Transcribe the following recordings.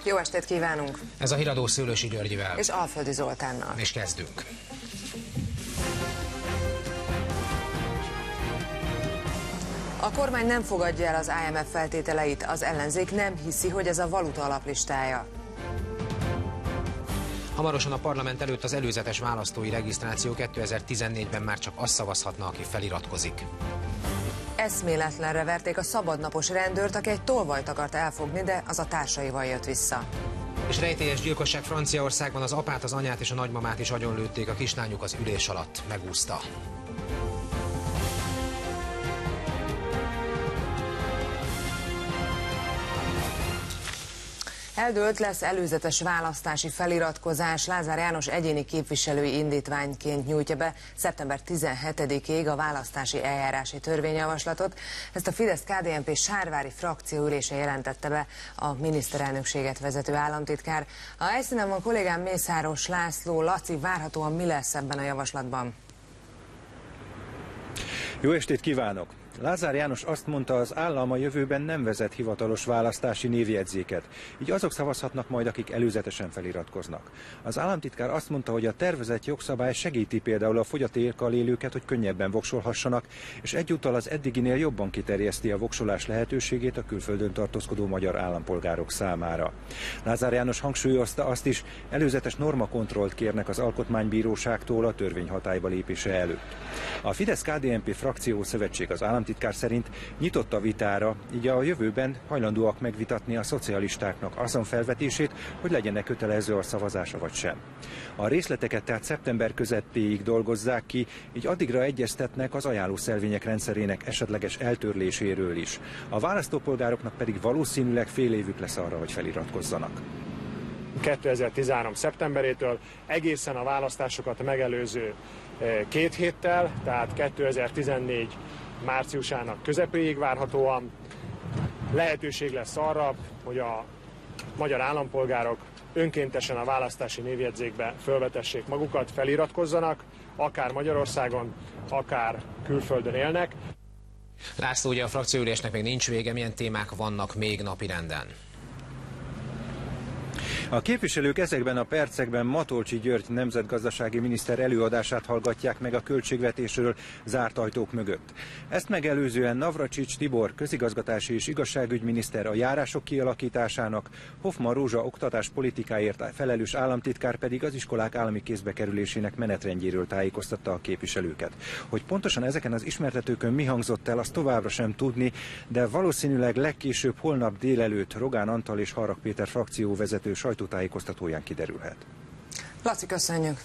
Jó estét kívánunk! Ez a híradó Szőlősi Györgyivel. És Alföldi Zoltánnal. És kezdünk. A kormány nem fogadja el az IMF feltételeit, az ellenzék nem hiszi, hogy ez a valuta alaplistája. Hamarosan a parlament előtt az előzetes választói regisztráció, 2014-ben már csak azt szavazhatna, aki feliratkozik. Eszméletlenre verték a szabadnapos rendőrt, aki egy tolvajt akart elfogni, de az a társaival jött vissza. És rejtélyes gyilkosság Franciaországban, az apát, az anyát és a nagymamát is agyonlőtték, a kislányuk az ülés alatt megúszta. Eldőlt, lesz előzetes választási feliratkozás. Lázár János egyéni képviselői indítványként nyújtja be szeptember 17-ig a választási eljárási törvényjavaslatot. Ezt a Fidesz-KDNP sárvári frakcióülése jelentette be a miniszterelnökséget vezető államtitkár. A helyszínen van kollégám Mészáros László. Laci, várhatóan mi lesz ebben a javaslatban? Jó estét kívánok! Lázár János azt mondta, az állam a jövőben nem vezet hivatalos választási névjegyzéket, így azok szavazhatnak majd, akik előzetesen feliratkoznak. Az államtitkár azt mondta, hogy a tervezett jogszabály segíti például a fogyatékkal élőket, hogy könnyebben voksolhassanak, és egyúttal az eddiginél jobban kiterjeszti a voksolás lehetőségét a külföldön tartózkodó magyar állampolgárok számára. Lázár János hangsúlyozta azt is, előzetes normakontrollt kérnek az Alkotmánybíróságtól a törvény hatályba lépése előtt. A Fidesz-KDNP frakció szövetség az államtitkár szerint nyitott a vitára, így a jövőben hajlandóak megvitatni a szocialistáknak azon felvetését, hogy legyen-e kötelező a szavazása vagy sem. A részleteket tehát szeptember közepéig dolgozzák ki, így addigra egyeztetnek az ajánlószelvények rendszerének esetleges eltörléséről is. A választópolgároknak pedig valószínűleg fél évük lesz arra, hogy feliratkozzanak. 2013. szeptemberétől egészen a választásokat megelőző 2 héttel, tehát 2014 márciusának közepéig várhatóan lehetőség lesz arra, hogy a magyar állampolgárok önkéntesen a választási névjegyzékbe fölvetessék magukat, feliratkozzanak, akár Magyarországon, akár külföldön élnek. László, ugye a frakcióülésnek még nincs vége, milyen témák vannak még napirenden? A képviselők ezekben a percekben Matolcsy György nemzetgazdasági miniszter előadását hallgatják meg a költségvetésről zárt ajtók mögött. Ezt megelőzően Navracsics Tibor közigazgatási és igazságügyminiszter a járások kialakításának, Hoffmann Rózsa oktatáspolitikáért felelős államtitkár pedig az iskolák állami kézbe kerülésének menetrendjéről tájékoztatta a képviselőket. Hogy pontosan ezeken az ismertetőkön mi hangzott el, azt továbbra sem tudni, de valószínűleg legkésőbb holnap délelőtt Rogán Antal és Harag Péter frakcióvezető sajtótájékoztatóján kiderülhet. Laci, köszönjük!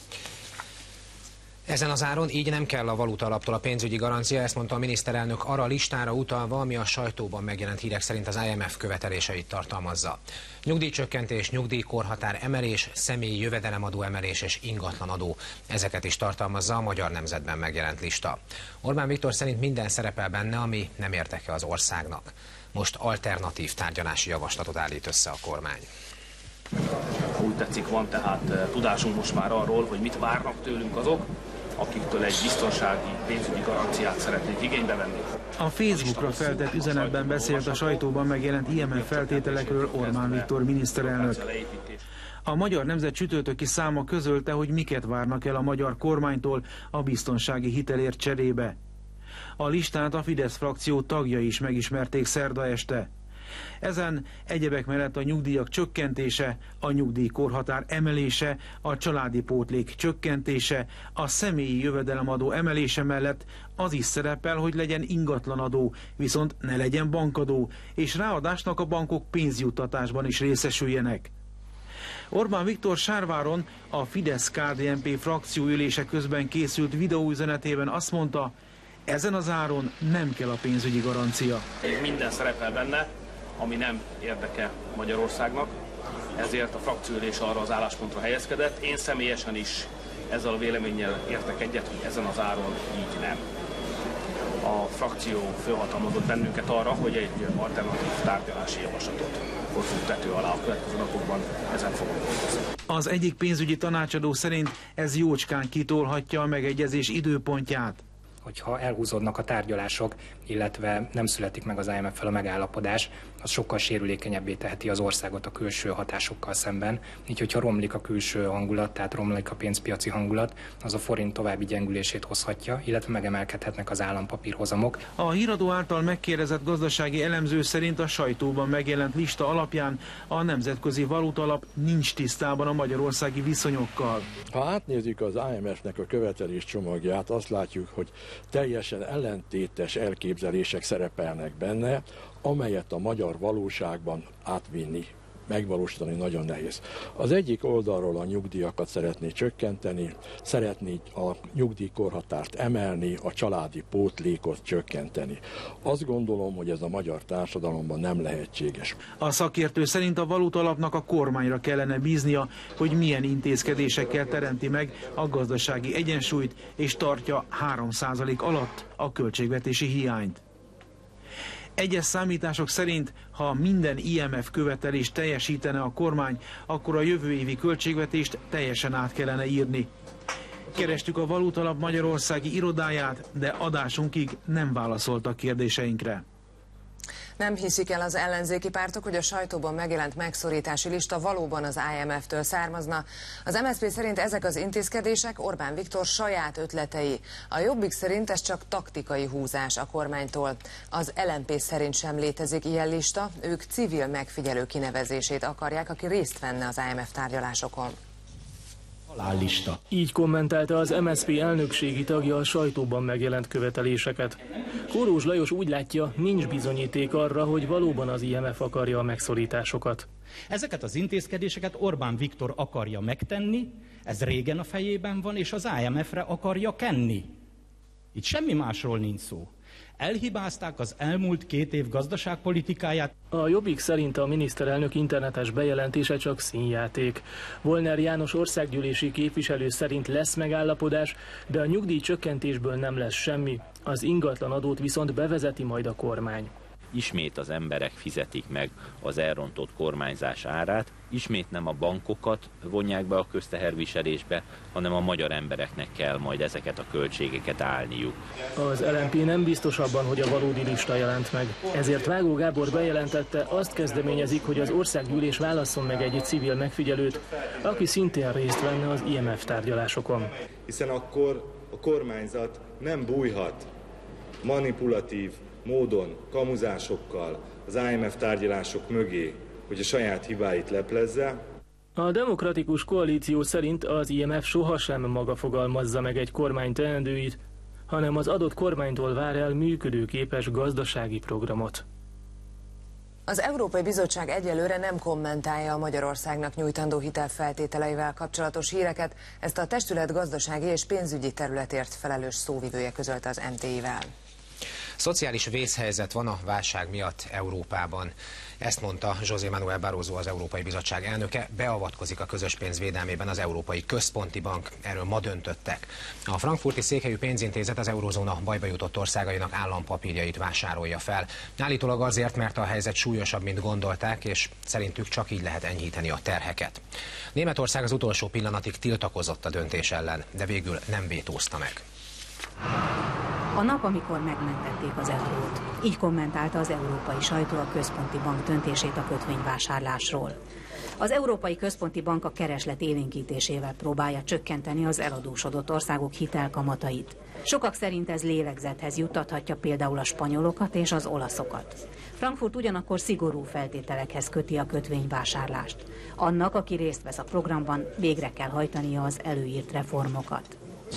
Ezen az áron így nem kell a valuta alaptól a pénzügyi garancia, ezt mondta a miniszterelnök arra a listára utalva, ami a sajtóban megjelent hírek szerint az IMF követeléseit tartalmazza. Nyugdíjcsökkentés, nyugdíjkorhatár emelés, személyi jövedelemadó emelés és ingatlanadó. Ezeket is tartalmazza a Magyar Nemzetben megjelent lista. Orbán Viktor szerint minden szerepel benne, ami nem érdeke az országnak. Most alternatív tárgyalási javaslatot állít össze a kormány. Úgy tetszik, van tehát tudásunk most már arról, hogy mit várnak tőlünk azok, akiktől egy biztonsági pénzügyi garanciát szeretnék igénybe venni. A Facebookra feltett üzenetben beszélt a sajtóban megjelent IMF feltételekről Orbán Viktor miniszterelnök. A Magyar Nemzet csütörtöki száma közölte, hogy miket várnak el a magyar kormánytól a biztonsági hitelért cserébe. A listát a Fidesz frakció tagjai is megismerték szerda este. Ezen egyebek mellett a nyugdíjak csökkentése, a nyugdíjkorhatár emelése, a családi pótlék csökkentése, a személyi jövedelemadó emelése mellett az is szerepel, hogy legyen ingatlanadó, viszont ne legyen bankadó, és ráadásnak a bankok pénzjuttatásban is részesüljenek. Orbán Viktor Sárváron a Fidesz-KDNP frakcióülése közben készült videóüzenetében azt mondta, ezen az áron nem kell a pénzügyi garancia. Minden szerepel benne, ami nem érdeke Magyarországnak, ezért a frakcióülés arra az álláspontra helyezkedett. Én személyesen is ezzel a véleménnyel értek egyet, hogy ezen az áron így nem. A frakció fölhatalmazott bennünket arra, hogy egy alternatív tárgyalási javaslatot hozzunk tető alá a következő napokban, ezen fogunk dolgozni. Az egyik pénzügyi tanácsadó szerint ez jócskán kitolhatja a megegyezés időpontját. hogyha elhúzódnak a tárgyalások, illetve nem születik meg az IMF-fel a megállapodás, az sokkal sérülékenyebbé teheti az országot a külső hatásokkal szemben. Így, hogyha romlik a külső hangulat, tehát romlik a pénzpiaci hangulat, az a forint további gyengülését hozhatja, illetve megemelkedhetnek az állampapírhozamok. A híradó által megkérdezett gazdasági elemző szerint a sajtóban megjelent lista alapján a Nemzetközi Valutaalap nincs tisztában a magyarországi viszonyokkal. Ha átnézzük az IMF-nek a követelés csomagját, azt látjuk, hogy teljesen ellentétes elképzelések szerepelnek benne, amelyet a magyar valóságban átvinni, megvalósítani nagyon nehéz. Az egyik oldalról a nyugdíjakat szeretné csökkenteni, szeretné a nyugdíjkorhatárt emelni, a családi pótlékot csökkenteni. Azt gondolom, hogy ez a magyar társadalomban nem lehetséges. A szakértő szerint a Valutaalapnak a kormányra kellene bíznia, hogy milyen intézkedésekkel teremti meg a gazdasági egyensúlyt és tartja 3% alatt a költségvetési hiányt. Egyes számítások szerint, ha minden IMF követelést teljesítene a kormány, akkor a jövő évi költségvetést teljesen át kellene írni. Kerestük a Valutaalap magyarországi irodáját, de adásunkig nem válaszoltak kérdéseinkre. Nem hiszik el az ellenzéki pártok, hogy a sajtóban megjelent megszorítási lista valóban az IMF-től származna. Az MSZP szerint ezek az intézkedések Orbán Viktor saját ötletei. A Jobbik szerint ez csak taktikai húzás a kormánytól. Az LMP szerint sem létezik ilyen lista, ők civil megfigyelő kinevezését akarják, aki részt venne az IMF tárgyalásokon. Halállista. Így kommentálta az MSZP elnökségi tagja a sajtóban megjelent követeléseket. Kóros Lajos úgy látja, nincs bizonyíték arra, hogy valóban az IMF akarja a megszorításokat. Ezeket az intézkedéseket Orbán Viktor akarja megtenni, ez régen a fejében van, és az IMF-re akarja kenni. Itt semmi másról nincs szó. Elhibázták az elmúlt 2 év gazdaságpolitikáját. A Jobbik szerint a miniszterelnök internetes bejelentése csak színjáték. Volner János országgyűlési képviselő szerint lesz megállapodás, de a nyugdíjcsökkentésből nem lesz semmi. Az ingatlanadót viszont bevezeti majd a kormány. Ismét az emberek fizetik meg az elrontott kormányzás árát, ismét nem a bankokat vonják be a közteherviselésbe, hanem a magyar embereknek kell majd ezeket a költségeket állniuk. Az LMP nem biztos abban, hogy a valódi lista jelent meg. Ezért Vágó Gábor bejelentette, azt kezdeményezik, hogy az országgyűlés válasszon meg egy civil megfigyelőt, aki szintén részt venne az IMF tárgyalásokon. Hiszen akkor a kormányzat nem bújhat manipulatív módon, kamuzásokkal az IMF tárgyalások mögé, hogy a saját hibáit leplezze. A demokratikus koalíció szerint az IMF sohasem maga fogalmazza meg egy kormány teendőit, hanem az adott kormánytól vár el működőképes gazdasági programot. Az Európai Bizottság egyelőre nem kommentálja a Magyarországnak nyújtandó hitelfeltételeivel kapcsolatos híreket, ezt a testület gazdasági és pénzügyi területért felelős szóvivője közölte az MTI-vel. Szociális vészhelyzet van a válság miatt Európában. Ezt mondta José Manuel Barroso, az Európai Bizottság elnöke, beavatkozik a közös pénz védelmében az Európai Központi Bank. Erről ma döntöttek. A frankfurti székhelyű pénzintézet az eurózóna bajba jutott országainak állampapírjait vásárolja fel. Állítólag azért, mert a helyzet súlyosabb, mint gondolták, és szerintük csak így lehet enyhíteni a terheket. Németország az utolsó pillanatig tiltakozott a döntés ellen, de végül nem vétózta meg. A nap, amikor megmentették az eurót. Így kommentálta az európai sajtó a központi bank döntését a kötvényvásárlásról. Az Európai Központi Bank a kereslet élénkítésével próbálja csökkenteni az eladósodott országok hitelkamatait. Sokak szerint ez lélegzethez juttathatja például a spanyolokat és az olaszokat. Frankfurt ugyanakkor szigorú feltételekhez köti a kötvényvásárlást. Annak, aki részt vesz a programban, végre kell hajtania az előírt reformokat.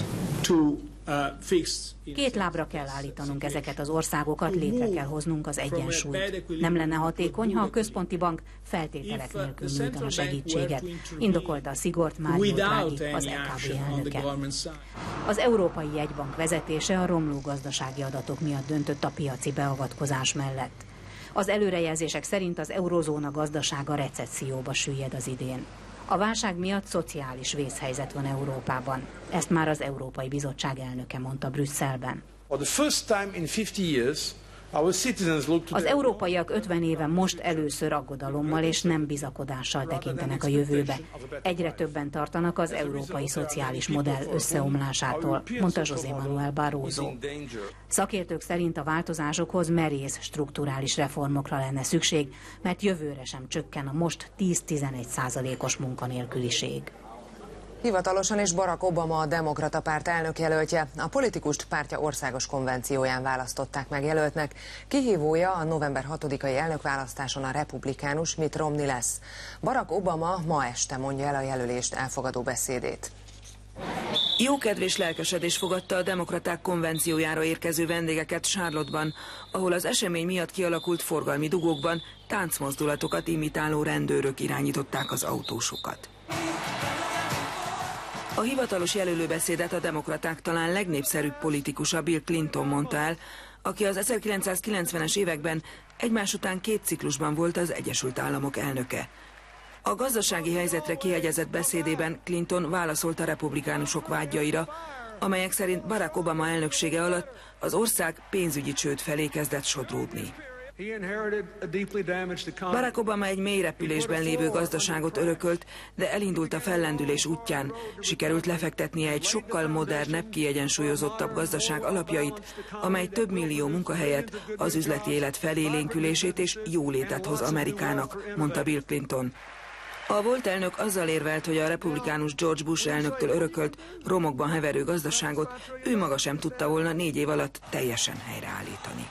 2 lábra kell állítanunk ezeket az országokat, létre kell hoznunk az egyensúlyt. Nem lenne hatékony, ha a központi bank feltételek nélkül nyújtana segítséget, indokolta a szigort Mário Draghi, az EKB elnöke. Az Európai Jegybank vezetése a romló gazdasági adatok miatt döntött a piaci beavatkozás mellett. Az előrejelzések szerint az eurózóna gazdasága recesszióba süllyed az idén. A válság miatt szociális vészhelyzet van Európában. Ezt már az Európai Bizottság elnöke mondta Brüsszelben. For the first time in 50 years, Az európaiak 50 éve most először aggodalommal és nem bizakodással tekintenek a jövőbe. Egyre többen tartanak az európai szociális modell összeomlásától, mondta José Manuel Barroso. Szakértők szerint a változásokhoz merész strukturális reformokra lenne szükség, mert jövőre sem csökken a most 10-11%-os munkanélküliség. Hivatalosan is Barack Obama a Demokrata Párt elnökjelöltje. A politikust pártja országos konvencióján választották meg jelöltnek. Kihívója a november 6-ai elnökválasztáson a republikánus Mitt Romney lesz. Barack Obama ma este mondja el a jelölést elfogadó beszédét. Jókedv és lelkesedés fogadta a demokraták konvenciójára érkező vendégeket Charlotte-ban, ahol az esemény miatt kialakult forgalmi dugókban táncmozdulatokat imitáló rendőrök irányították az autósokat. A hivatalos jelölőbeszédet a demokraták talán legnépszerűbb politikusa Bill Clinton mondta el, aki az 1990-es években egymás után 2 ciklusban volt az Egyesült Államok elnöke. A gazdasági helyzetre kihegyezett beszédében Clinton válaszolt a republikánusok vágyaira, amelyek szerint Barack Obama elnöksége alatt az ország pénzügyi csőd felé kezdett sodródni. Barack Obama egy mély repülésben lévő gazdaságot örökölt, de elindult a fellendülés útján. Sikerült lefektetnie egy sokkal modernebb, kiegyensúlyozottabb gazdaság alapjait, amely több millió munkahelyet, az üzleti élet felélénkülését és jólétet hoz Amerikának, mondta Bill Clinton. A volt elnök azzal érvelt, hogy a republikánus George Bush elnöktől örökölt, romokban heverő gazdaságot ő maga sem tudta volna 4 év alatt teljesen helyreállítani.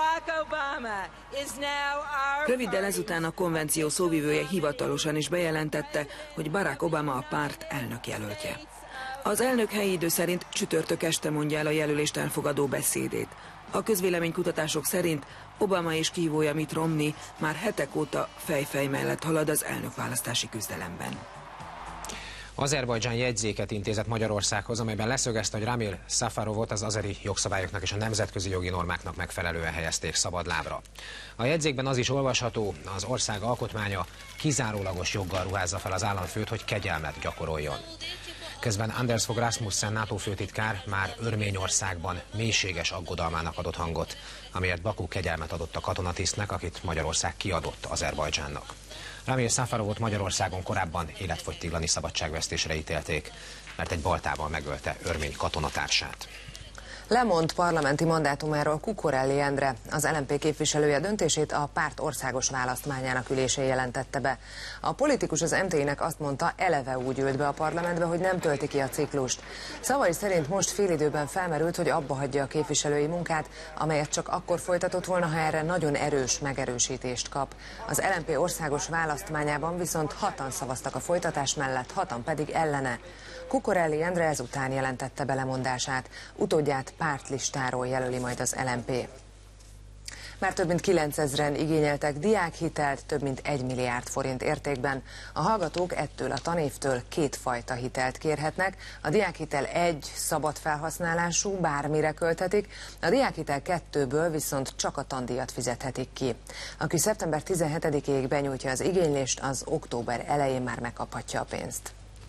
Röviddel ezután a konvenció szóvivője hivatalosan is bejelentette, hogy Barack Obama a párt elnökjelöltje. Az elnök helyi idő szerint csütörtök este mondja el a jelölést elfogadó beszédét. A közvéleménykutatások szerint Obama és kihívója Mitt Romney már hetek óta fejfej mellett halad az elnökválasztási küzdelemben. Azerbajdzsán jegyzéket intézett Magyarországhoz, amelyben leszögezte, hogy Ramil Safarovot az azeri jogszabályoknak és a nemzetközi jogi normáknak megfelelően helyezték szabadlábra. A jegyzékben az is olvasható, az ország alkotmánya kizárólagos joggal ruházza fel az államfőt, hogy kegyelmet gyakoroljon. Közben Anders Fogh Rasmussen NATO főtitkár már Örményországban mélységes aggodalmának adott hangot, amiért Baku kegyelmet adott a katonatisztnek, akit Magyarország kiadott Azerbajdzsánnak. Ramil Safarovot Magyarországon korábban életfogytiglani szabadságvesztésre ítélték, mert egy baltával megölte örmény katonatársát. Lemond parlamenti mandátumáról Kukorelli Endre, az LMP képviselője döntését a párt országos választmányának ülésén jelentette be. A politikus az MTI-nek azt mondta, eleve úgy ült be a parlamentbe, hogy nem tölti ki a ciklust. Szavai szerint most félidőben felmerült, hogy abba hagyja a képviselői munkát, amelyet csak akkor folytatott volna, ha erre nagyon erős megerősítést kap. Az LMP országos választmányában viszont 6-an szavaztak a folytatás mellett, 6-an pedig ellene. Kukorelli Endre ezután jelentette be lemondását, utódját pártlistáról jelöli majd az LMP. Már több mint 9000-en igényeltek diákhitelt, több mint 1 milliárd forint értékben. A hallgatók ettől a tanévtől 2 fajta hitelt kérhetnek. A diákhitel 1 szabad felhasználású, bármire költhetik, a diákhitel 2-ből viszont csak a tandíjat fizethetik ki. Aki szeptember 17-ig benyújtja az igénylést, az október elején már megkaphatja a pénzt.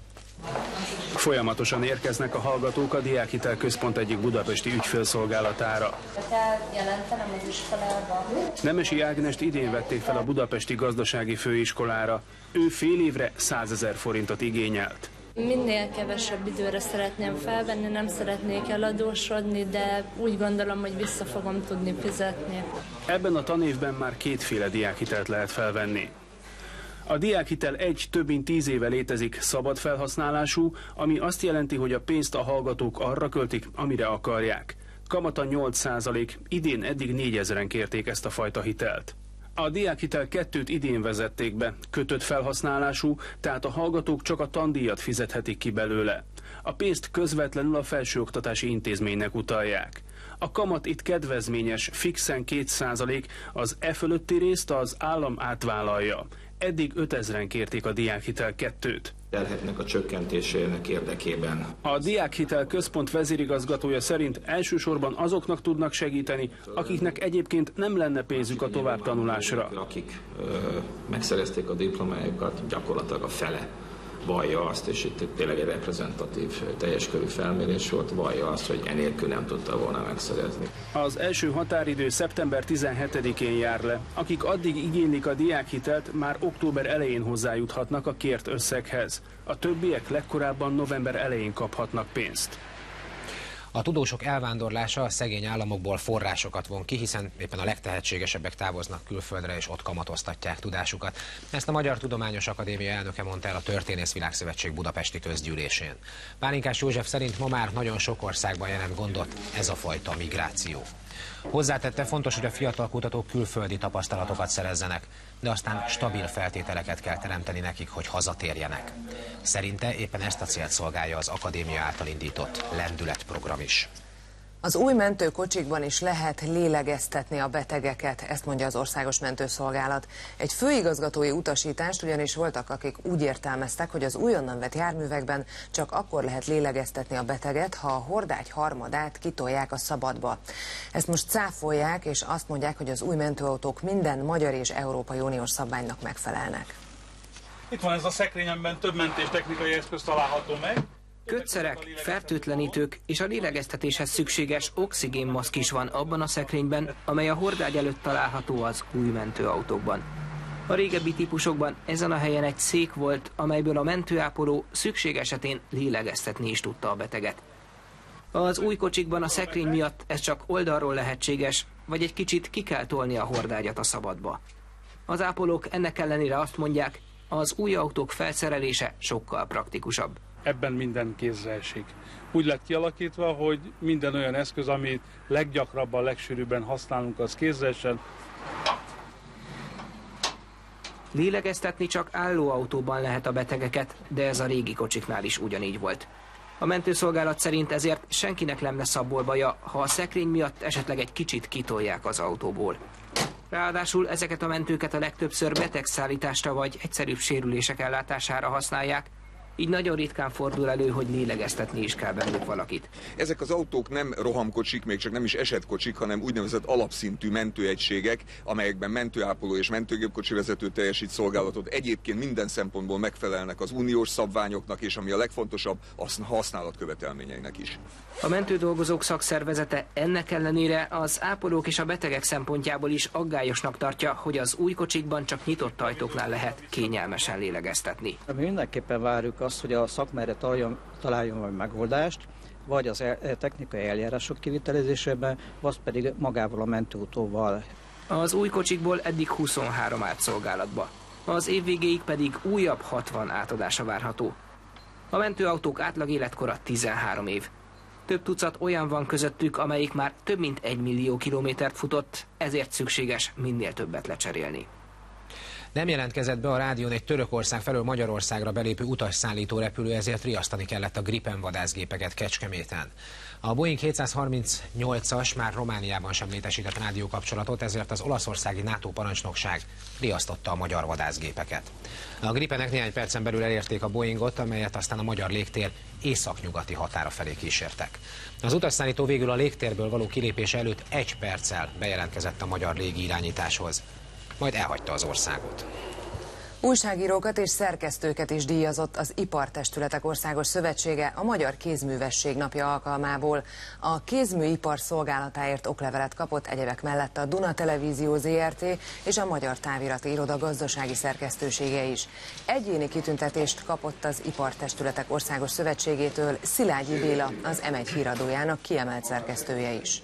Folyamatosan érkeznek a hallgatók a Diákhitel Központ egyik budapesti ügyfélszolgálatára. Jelentem az iskolába. Nemesi Ágnest idén vették fel a Budapesti Gazdasági Főiskolára. Ő fél évre 100 000 forintot igényelt. Minél kevesebb időre szeretném felvenni, nem szeretnék eladósodni, de úgy gondolom, hogy vissza fogom tudni fizetni. Ebben a tanévben már 2 diákhitelt lehet felvenni. A diákhitel 1 több mint 10 éve létezik, szabad felhasználású, ami azt jelenti, hogy a pénzt a hallgatók arra költik, amire akarják. Kamata 8%, idén eddig 4000-en kérték ezt a fajta hitelt. A diákhitel 2-t idén vezették be, kötött felhasználású, tehát a hallgatók csak a tandíjat fizethetik ki belőle. A pénzt közvetlenül a felsőoktatási intézménynek utalják. A kamat itt kedvezményes, fixen 2%, az e fölötti részt az állam átvállalja. Eddig 5000-en kérték a diákhitel 2-t. Terheknek a csökkentésének érdekében. A Diákhitel Központ vezérigazgatója szerint elsősorban azoknak tudnak segíteni, akiknek egyébként nem lenne pénzük a továbbtanulásra. Akik megszerezték a diplomájukat, gyakorlatilag a fele vallja azt, és itt tényleg egy reprezentatív, teljes körű felmérés volt, vallja azt, hogy enélkül nem tudta volna megszerezni. Az első határidő szeptember 17-én jár le. Akik addig igénylik a diákhitelt, már október elején hozzájuthatnak a kért összeghez. A többiek legkorábban november elején kaphatnak pénzt. A tudósok elvándorlása a szegény államokból forrásokat von ki, hiszen éppen a legtehetségesebbek távoznak külföldre és ott kamatoztatják tudásukat. Ezt a Magyar Tudományos Akadémia elnöke mondta el a Történész Világszövetség budapesti közgyűlésén. Pálinkás József szerint ma már nagyon sok országban jelent gondot ez a fajta migráció. Hozzátette, fontos, hogy a fiatal kutatók külföldi tapasztalatokat szerezzenek, de aztán stabil feltételeket kell teremteni nekik, hogy hazatérjenek. Szerinte éppen ezt a célt szolgálja az akadémia által indított lendületprogram is. Az új mentőkocsikban is lehet lélegeztetni a betegeket, ezt mondja az Országos Mentőszolgálat. Egy főigazgatói utasítást ugyanis voltak, akik úgy értelmeztek, hogy az újonnan vett járművekben csak akkor lehet lélegeztetni a beteget, ha a hordágy harmadát kitolják a szabadba. Ezt most cáfolják, és azt mondják, hogy az új mentőautók minden magyar és Európai Uniós szabványnak megfelelnek. Itt van ez a szekrény, amiben több mentéstechnikai eszköz található meg. Kötszerek, fertőtlenítők és a lélegeztetéshez szükséges oxigénmaszk is van abban a szekrényben, amely a hordágy előtt található az új mentőautókban. A régebbi típusokban ezen a helyen egy szék volt, amelyből a mentőápoló szükség esetén lélegeztetni is tudta a beteget. Az új kocsikban a szekrény miatt ez csak oldalról lehetséges, vagy egy kicsit ki kell tolni a hordágyat a szabadba. Az ápolók ennek ellenére azt mondják, az új autók felszerelése sokkal praktikusabb. Ebben minden kézre esik. Úgy lett kialakítva, hogy minden olyan eszköz, amit leggyakrabban, legsűrűbben használunk, az kézre essen. Lélegeztetni csak állóautóban lehet a betegeket, de ez a régi kocsiknál is ugyanígy volt. A mentőszolgálat szerint ezért senkinek nem lesz abból baja, ha a szekrény miatt esetleg egy kicsit kitolják az autóból. Ráadásul ezeket a mentőket a legtöbbször betegszállításra vagy egyszerűbb sérülések ellátására használják, így nagyon ritkán fordul elő, hogy lélegeztetni is kell bennük valakit. Ezek az autók nem rohamkocsik, még csak nem is esetkocsik, hanem úgynevezett alapszintű mentőegységek, amelyekben mentőápoló és mentőgépkocsi vezető teljesít szolgálatot. Egyébként minden szempontból megfelelnek az uniós szabványoknak, és ami a legfontosabb, a használat követelményeinek is. A mentődolgozók szakszervezete ennek ellenére az ápolók és a betegek szempontjából is aggályosnak tartja, hogy az új kocsikban csak nyitott ajtóknál lehet kényelmesen lélegeztetni. Mi mindenképpen várjuk azt, hogy a szakma erre találjon valami megoldást, vagy az technikai eljárások kivitelezésében, vagy pedig magával a mentőautóval. Az új kocsikból eddig 23 állt szolgálatba. Az év végéig pedig újabb 60 átadása várható. A mentőautók átlag életkora 13 év. Több tucat olyan van közöttük, amelyik már több mint 1 millió kilométert futott, ezért szükséges minél többet lecserélni. Nem jelentkezett be a rádión egy Törökország felől Magyarországra belépő utasszállító repülő, ezért riasztani kellett a Gripen vadászgépeket Kecskeméten. A Boeing 738-as már Romániában sem létesített rádiókapcsolatot, ezért az olaszországi NATO parancsnokság riasztotta a magyar vadászgépeket. A Gripenek néhány percen belül elérték a Boeingot, amelyet aztán a magyar légtér északnyugati határa felé kísértek. Az utasszállító végül a légtérből való kilépése előtt 1 perccel bejelentkezett a magyar légirányításhoz, majd elhagyta az országot. Újságírókat és szerkesztőket is díjazott az Ipartestületek Országos Szövetsége a Magyar Kézművesség napja alkalmából. A kézműipar szolgálatáért oklevelet kapott egyebek mellett a Duna Televízió Zrt. És a Magyar Távirati Iroda gazdasági szerkesztősége is. Egyéni kitüntetést kapott az Ipartestületek Országos Szövetségétől Szilágyi Béla, az M1 híradójának kiemelt szerkesztője is.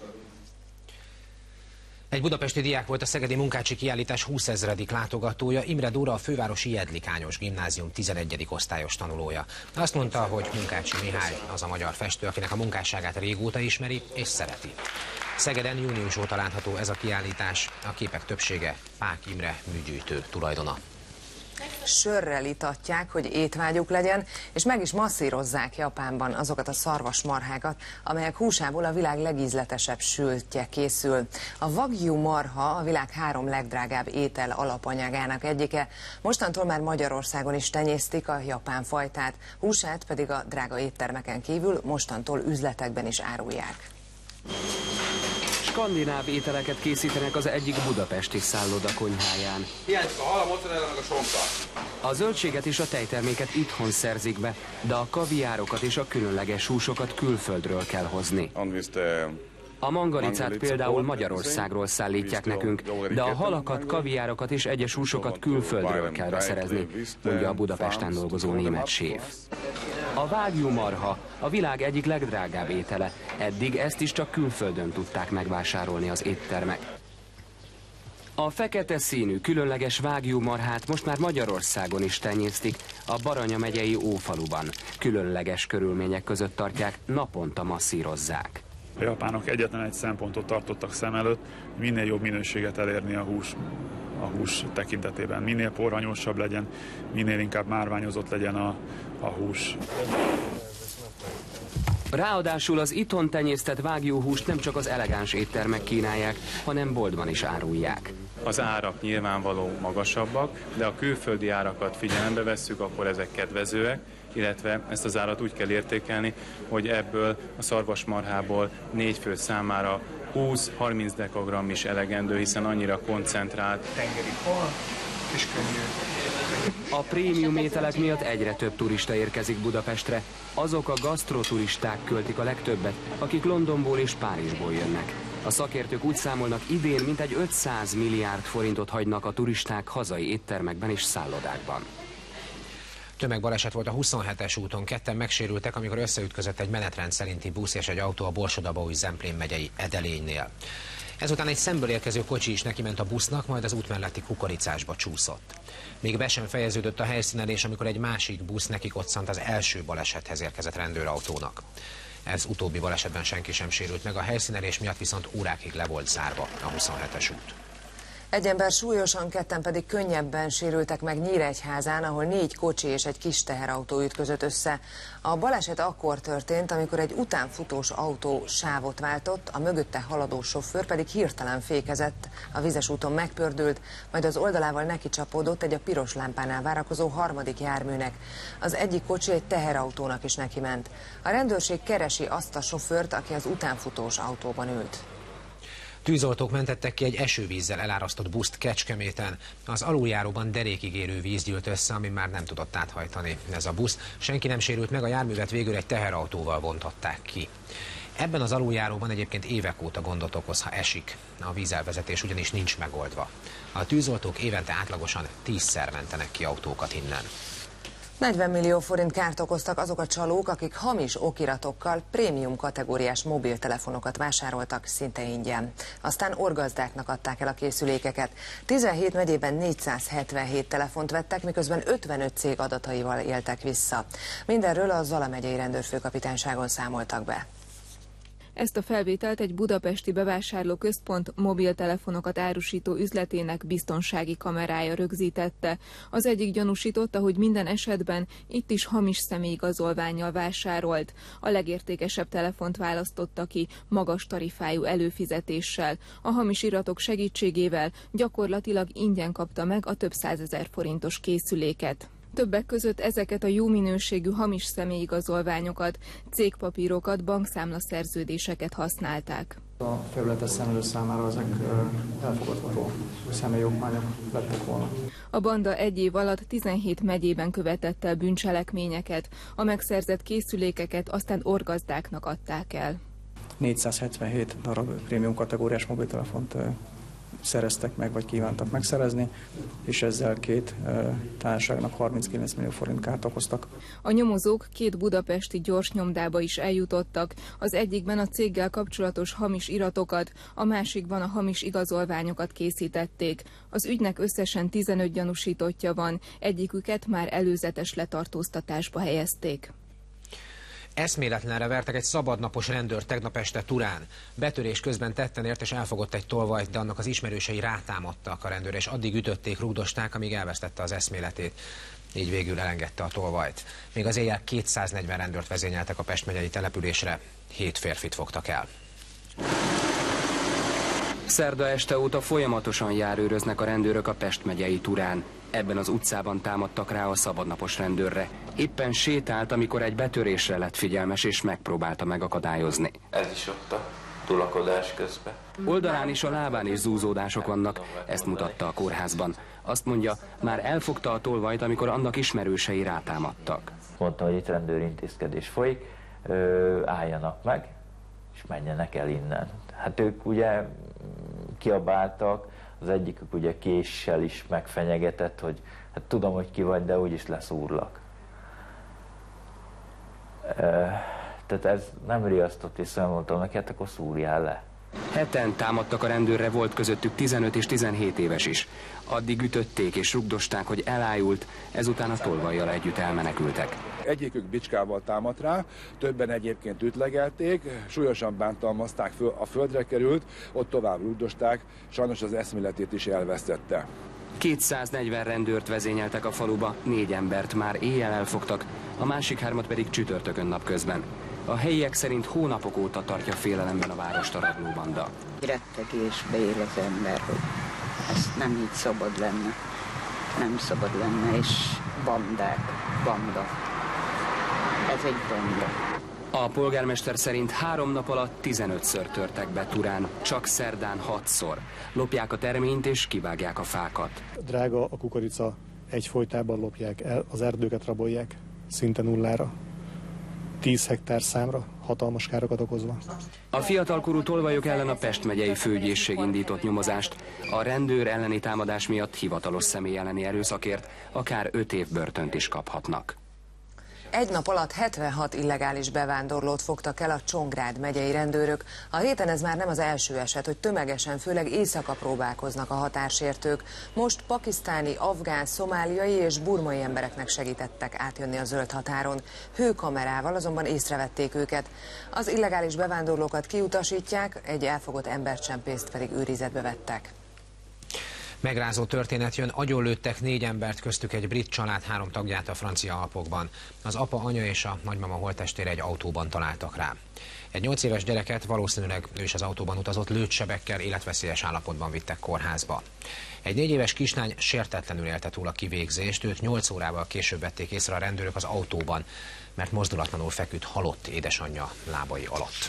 Egy budapesti diák volt a szegedi Munkácsi kiállítás 20 000. látogatója. Imre Dóra, a fővárosi Jedlikányos gimnázium 11. osztályos tanulója. Azt mondta, hogy Munkácsi Mihály az a magyar festő, akinek a munkásságát régóta ismeri és szereti. Szegeden június óta látható ez a kiállítás, a képek többsége Pák Imre műgyűjtő tulajdona. Sörrel itatják, hogy étvágyuk legyen, és meg is masszírozzák Japánban azokat a szarvasmarhákat, amelyek húsából a világ legízletesebb sültje készül. A Wagyu marha a világ 3 legdrágább étel alapanyagának egyike, mostantól már Magyarországon is tenyésztik a japán fajtát, húsát pedig a drága éttermeken kívül mostantól üzletekben is árulják. Skandináv ételeket készítenek az egyik budapesti szálloda konyháján. Hiányzik a hal, a mozzarella, meg a sonka. A zöldséget és a tejterméket itthon szerzik be, de a kaviárokat és a különleges húsokat külföldről kell hozni. A mangalicát például Magyarországról szállítják nekünk, de a halakat, kaviárokat és egyes húsokat külföldről kell beszerezni, mondja a Budapesten dolgozó német séf. A vágyúmarha a világ egyik legdrágább étele. Eddig ezt is csak külföldön tudták megvásárolni az éttermek. A fekete színű, különleges vágyúmarhát most már Magyarországon is tenyésztik, a Baranya megyei Ófaluban. Különleges körülmények között tartják, naponta masszírozzák. A japánok egyetlen egy szempontot tartottak szem előtt, minél jobb minőséget elérni a hús tekintetében. Minél porhanyósabb legyen, minél inkább márványozott legyen a hús. Ráadásul az itthon tenyésztett vágyúhúst nem csak az elegáns éttermek kínálják, hanem boltban is árulják. Az árak nyilvánvaló magasabbak, de a külföldi árakat figyelembe vesszük, akkor ezek kedvezőek, illetve ezt az árat úgy kell értékelni, hogy ebből a szarvasmarhából 4 fő számára 20-30 dekagramm is elegendő, hiszen annyira koncentrált. Tengeri hal és könnyű. A prémium ételek miatt egyre több turista érkezik Budapestre. Azok a gasztroturisták költik a legtöbbet, akik Londonból és Párizsból jönnek. A szakértők úgy számolnak, idén mintegy 500 milliárd forintot hagynak a turisták hazai éttermekben és szállodákban. Tömegbaleset volt a 27-es úton, ketten megsérültek, amikor összeütközött egy menetrend szerinti busz és egy autó a Borsod-Abaúj-Zemplén megyei Edelénynél. Ezután egy szemből érkező kocsi is nekiment a busznak, majd az út melletti kukoricásba csúszott. Még be sem fejeződött a helyszínelés, amikor egy másik busz nekikoccant az első balesethez érkezett rendőrautónak. Ez utóbbi balesetben senki sem sérült meg, a helyszínelés miatt viszont órákig le volt zárva a 27-es út. Egy ember súlyosan, ketten pedig könnyebben sérültek meg Nyíregyházán, ahol 4 kocsi és egy kis teherautó ütközött össze. A baleset akkor történt, amikor egy utánfutós autó sávot váltott, a mögötte haladó sofőr pedig hirtelen fékezett, a vizes úton megpördült, majd az oldalával neki csapódott egy a piros lámpánál várakozó harmadik járműnek. Az egyik kocsi egy teherautónak is nekiment. A rendőrség keresi azt a sofőrt, aki az utánfutós autóban ült. Tűzoltók mentettek ki egy esővízzel elárasztott buszt Kecskeméten. Az aluljáróban derékig érő víz gyűlt össze, ami már nem tudott áthajtani. Ez a busz, senki nem sérült meg, a járművet végül egy teherautóval vontották ki. Ebben az aluljáróban egyébként évek óta gondot okoz, ha esik. A vízelvezetés ugyanis nincs megoldva. A tűzoltók évente átlagosan 10-szer mentenek ki autókat innen. 40 millió forint kárt okoztak azok a csalók, akik hamis okiratokkal prémium kategóriás mobiltelefonokat vásároltak szinte ingyen. Aztán orgazdáknak adták el a készülékeket. 17 megyében 477 telefont vettek, miközben 55 cég adataival éltek vissza. Mindenről a Zala megyei rendőrfőkapitányságon számoltak be. Ezt a felvételt egy budapesti bevásárlóközpont mobiltelefonokat árusító üzletének biztonsági kamerája rögzítette. Az egyik gyanúsított, ahogy minden esetben itt is hamis személyigazolvánnyal vásárolt. A legértékesebb telefont választotta ki magas tarifájú előfizetéssel. A hamis iratok segítségével gyakorlatilag ingyen kapta meg a több 100 000 forintos készüléket. Többek között ezeket a jó minőségű hamis személyigazolványokat, cégpapírokat, bankszámlaszerződéseket használták. A felületes szemlélő számára ezek elfogadható személyokmányok lettek volna. A banda egy év alatt 17 megyében követett el bűncselekményeket, a megszerzett készülékeket aztán orgazdáknak adták el. 477 darab prémium kategóriás mobiltelefont szereztek meg, vagy kívántak megszerezni, és ezzel 2 társaságnak 39 millió forint kárt okoztak. A nyomozók 2 budapesti gyorsnyomdába is eljutottak, az egyikben a céggel kapcsolatos hamis iratokat, a másikban a hamis igazolványokat készítették. Az ügynek összesen 15 gyanúsítottja van, egyiküket már előzetes letartóztatásba helyezték. Eszméletlenre vertek egy szabadnapos rendőrt tegnap este Turán. Betörés közben tetten ért és elfogott egy tolvajt, de annak az ismerősei rátámadtak a rendőr, és addig ütötték, rúgdosták, amíg elvesztette az eszméletét. Így végül elengedte a tolvajt. Még az éjjel 240 rendőrt vezényeltek a Pest megyei településre, 7 férfit fogtak el. Szerda este óta folyamatosan járőröznek a rendőrök a Pest megyei Turán. Ebben az utcában támadtak rá a szabadnapos rendőrre. Éppen sétált, amikor egy betörésre lett figyelmes és megpróbálta megakadályozni. Ez is ott a tolakodás közben. Oldalán és a lábán is zúzódások vannak, ezt mutatta a kórházban. Azt mondja, már elfogta a tolvajt, amikor annak ismerősei rátámadtak. Mondtam, hogy itt rendőrintézkedés folyik, álljanak meg, és menjenek el innen. Hát ők ugye kiabáltak, az egyikük ugye késsel is megfenyegetett, hogy hát tudom, hogy ki vagy, de úgyis leszúrlak. Tehát ez nem riasztott, és mondtam neki, hát akkor szúrjál le. Heten támadtak a rendőrre, volt közöttük 15 és 17 éves is. Addig ütötték és rugdosták, hogy elájult, ezután a tolvajjal együtt elmenekültek. Egyikük bicskával támadt rá, többen egyébként ütlegelték, súlyosan bántalmazták, a földre került, ott tovább rugdosták, sajnos az eszméletét is elvesztette. 240 rendőrt vezényeltek a faluba, 4 embert már éjjel elfogtak, a másik 3-at pedig csütörtökön napközben. A helyiek szerint hónapok óta tartja félelemben a várost a rablóbanda. Rettegésbe él az ember, hogy ez nem így szabad lenne. Nem szabad lenne, és banda. Ez egy banda. A polgármester szerint 3 nap alatt 15-ször törtek be Turán, csak szerdán 6-szor. Lopják a terményt és kivágják a fákat. Drága a kukorica, egyfolytában lopják el, az erdőket rabolják, szinte nullára. 10 hektár számra, hatalmas károkat okozva. A fiatalkorú tolvajok ellen a Pest megyei főügyészség indított nyomozást. A rendőr elleni támadás miatt hivatalos személy elleni erőszakért akár 5 év börtönt is kaphatnak. Egy nap alatt 76 illegális bevándorlót fogtak el a Csongrád megyei rendőrök. A héten ez már nem az első eset, hogy tömegesen, főleg éjszaka próbálkoznak a határsértők. Most pakisztáni, afgán, szomáliai és burmai embereknek segítettek átjönni a zöld határon. Hőkamerával azonban észrevették őket. Az illegális bevándorlókat kiutasítják, egy elfogott embercsempészt pedig őrizetbe vettek. Megrázó történet jön, agyonlőttek 4 embert, köztük egy brit család 3 tagját a francia Alpokban. Az apa, anya és a nagymama holttestére egy autóban találtak rá. Egy 8 éves gyereket, valószínűleg ő is az autóban utazott, lőtsebekkel életveszélyes állapotban vittek kórházba. Egy 4 éves kislány sértetlenül élte túl a kivégzést, őt 8 órával később vették észre a rendőrök az autóban, mert mozdulatlanul feküdt halott édesanyja lábai alatt.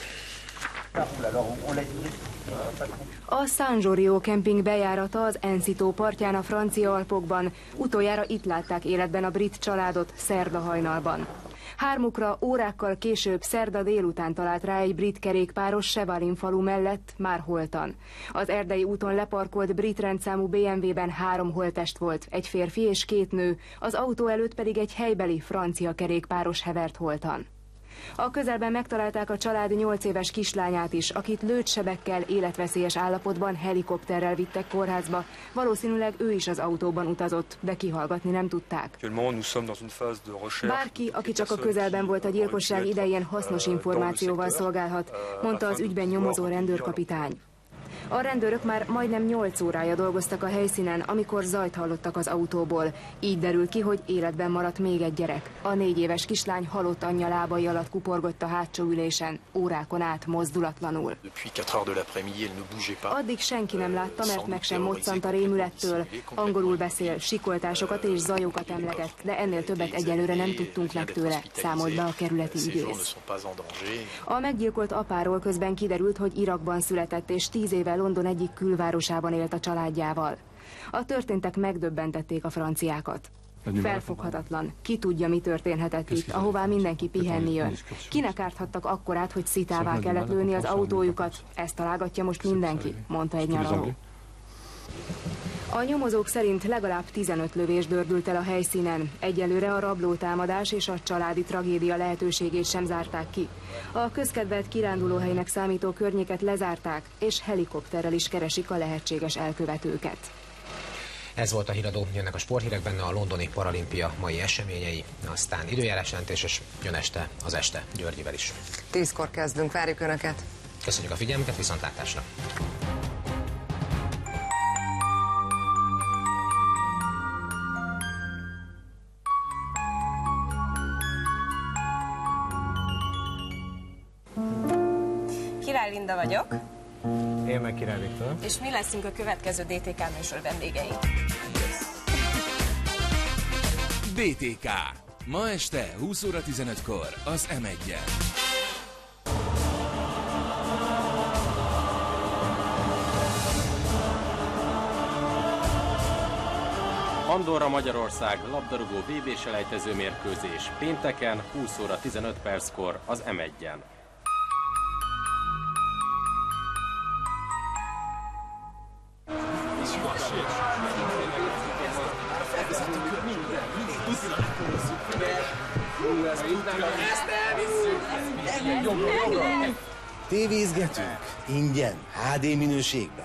A San Giorgio kemping bejárata az Encito partján a francia Alpokban. Utoljára itt látták életben a brit családot szerda hajnalban. 3-ukra órákkal később szerda délután talált rá egy brit kerékpáros Chevalin falu mellett, már holtan. Az erdei úton leparkolt brit rendszámú BMW-ben 3 holttest volt, egy férfi és 2 nő, az autó előtt pedig egy helybeli francia kerékpáros hevert holtan. A közelben megtalálták a család 8 éves kislányát is, akit lőtsebekkel, életveszélyes állapotban helikopterrel vittek kórházba. Valószínűleg ő is az autóban utazott, de kihallgatni nem tudták. Bárki, aki csak a közelben volt a gyilkosság idején, hasznos információval szolgálhat, mondta az ügyben nyomozó rendőrkapitány. A rendőrök már majdnem 8 órája dolgoztak a helyszínen, amikor zajt hallottak az autóból. Így derült ki, hogy életben maradt még egy gyerek. A 4 éves kislány halott anyja lábai alatt kuporgott a hátsó ülésen, órákon át mozdulatlanul. Addig senki nem látta, mert meg sem moccant a rémülettől. Angolul beszél, sikoltásokat és zajokat emleget, de ennél többet egyelőre nem tudtunk meg tőle, számolt be a kerületi ügyész. A meggyilkolt apáról közben kiderült, hogy Irakban született, és 10 éve London egyik külvárosában élt a családjával. A történtek megdöbbentették a franciákat. Felfoghatatlan. Ki tudja, mi történhetett itt, ahová mindenki pihenni jön. Kinek árthattak akkorát, hogy szitává kellett lőni az autójukat? Ezt találgatja most mindenki, mondta egy nyaraló. A nyomozók szerint legalább 15 lövés dördült el a helyszínen. Egyelőre a rablótámadás és a családi tragédia lehetőségét sem zárták ki. A közkedvelt kirándulóhelynek számító környéket lezárták, és helikopterrel is keresik a lehetséges elkövetőket. Ez volt a híradó, jönnek a sporthírek, benne a londoni paralimpia mai eseményei, aztán időjárás jelentés, és jön este az Este Györgyivel is. 10-kor kezdünk, várjuk Önöket! Köszönjük a figyelmüket, viszontlátásra! Király Linda vagyok. Én meg Király Viktor. És mi leszünk a következő DTK műsor vendégei. DTK. Ma este 20 óra 15-kor az M1-en. Andorra Magyarország labdarúgó VB-selejtező mérkőzés pénteken 20 óra 15 perckor az M1-en. Tévézgetünk ingyen, HD minőségben.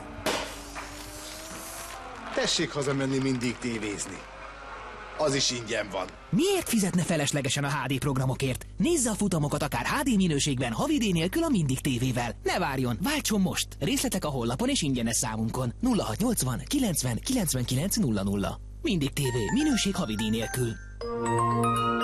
Tessék hazamenni mindig tévézni. Az is ingyen van. Miért fizetne feleslegesen a HD programokért? Nézze a futamokat akár HD minőségben, havidíj nélkül a Mindig tévével. Ne várjon, váltson most! Részletek a honlapon és ingyenes számunkon. 0680 90 99 00. Mindig tévé, minőség havidíj nélkül.